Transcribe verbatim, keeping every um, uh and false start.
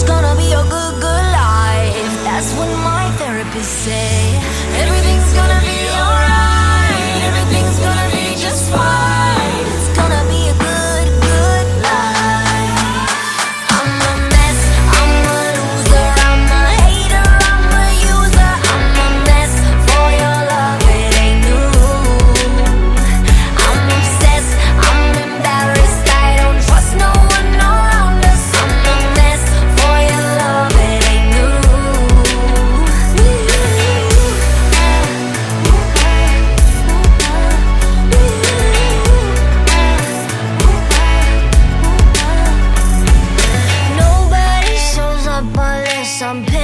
gonna be a good, good life. That's what my therapist say. Everything's gonna be alright. Everything's gonna be just fine. It's gonna be a good, good life. I'm a mess, I'm a loser, I'm a hater, I'm a user. I'm a mess for your love, it ain't new. I'm obsessed, I'm embarrassed, I don't trust no one around us. I'm a mess for your love, it ain't new. Nobody shows up unless I'm